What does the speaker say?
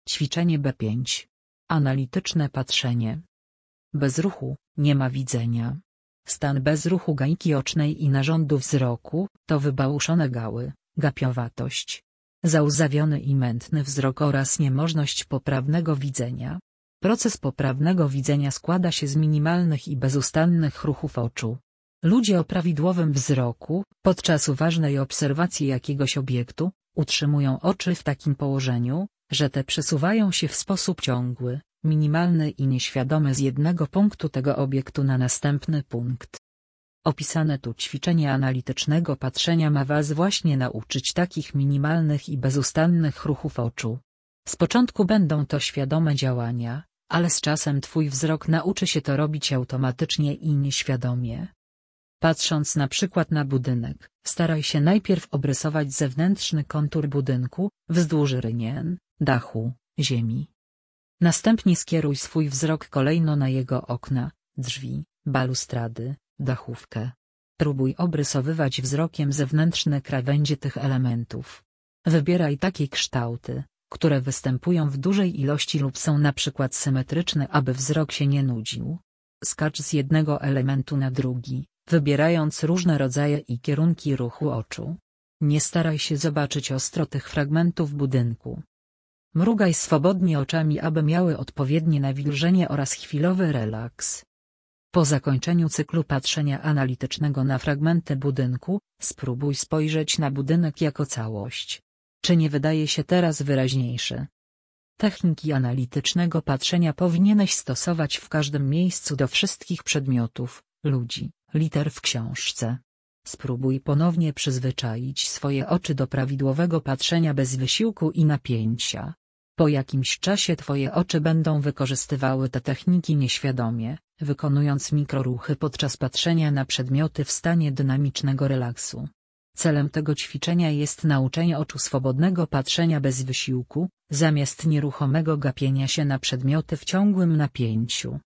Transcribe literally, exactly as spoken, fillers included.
Ćwiczenie B pięć. Analityczne patrzenie. Bez ruchu nie ma widzenia. Stan bez ruchu gałki ocznej i narządu wzroku to wybałuszone gały, gapiowatość, załzawiony i mętny wzrok oraz niemożność poprawnego widzenia. Proces poprawnego widzenia składa się z minimalnych i bezustannych ruchów oczu. Ludzie o prawidłowym wzroku, podczas uważnej obserwacji jakiegoś obiektu, utrzymują oczy w takim położeniu, że te przesuwają się w sposób ciągły, minimalny i nieświadomy z jednego punktu tego obiektu na następny punkt. Opisane tu ćwiczenie analitycznego patrzenia ma Was właśnie nauczyć takich minimalnych i bezustannych ruchów oczu. Z początku będą to świadome działania, ale z czasem Twój wzrok nauczy się to robić automatycznie i nieświadomie. Patrząc na przykład na budynek, staraj się najpierw obrysować zewnętrzny kontur budynku, wzdłuż rynien, dachu, ziemi. Następnie skieruj swój wzrok kolejno na jego okna, drzwi, balustrady, dachówkę. Próbuj obrysowywać wzrokiem zewnętrzne krawędzie tych elementów. Wybieraj takie kształty, które występują w dużej ilości lub są na przykład symetryczne, aby wzrok się nie nudził. Skacz z jednego elementu na drugi, wybierając różne rodzaje i kierunki ruchu oczu. Nie staraj się zobaczyć ostro tych fragmentów budynku. Mrugaj swobodnie oczami, aby miały odpowiednie nawilżenie oraz chwilowy relaks. Po zakończeniu cyklu patrzenia analitycznego na fragmenty budynku, spróbuj spojrzeć na budynek jako całość. Czy nie wydaje się teraz wyraźniejszy? Techniki analitycznego patrzenia powinieneś stosować w każdym miejscu do wszystkich przedmiotów, ludzi, liter w książce. Spróbuj ponownie przyzwyczaić swoje oczy do prawidłowego patrzenia bez wysiłku i napięcia. Po jakimś czasie Twoje oczy będą wykorzystywały te techniki nieświadomie, wykonując mikroruchy podczas patrzenia na przedmioty w stanie dynamicznego relaksu. Celem tego ćwiczenia jest nauczenie oczu swobodnego patrzenia bez wysiłku, zamiast nieruchomego gapienia się na przedmioty w ciągłym napięciu.